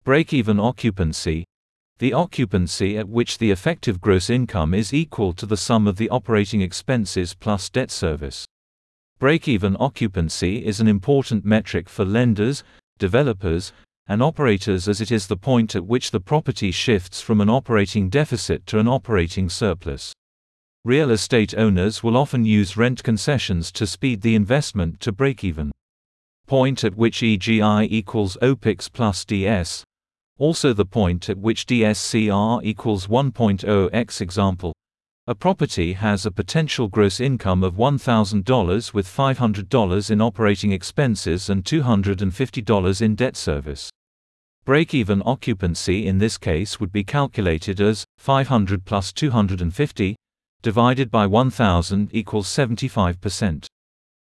Break-even occupancy. The occupancy at which the effective gross income is equal to the sum of the operating expenses plus debt service. Break-even occupancy is an important metric for lenders, developers, and operators, as it is the point at which the property shifts from an operating deficit to an operating surplus. Real estate owners will often use rent concessions to speed the investment to break-even. Point at which EGI equals OPEX plus DS. Also the point at which DSCR equals 1.0x. Example. A property has a potential gross income of $1,000 with $500 in operating expenses and $250 in debt service. Break-even occupancy in this case would be calculated as 500 plus 250 divided by 1,000 equals 75%.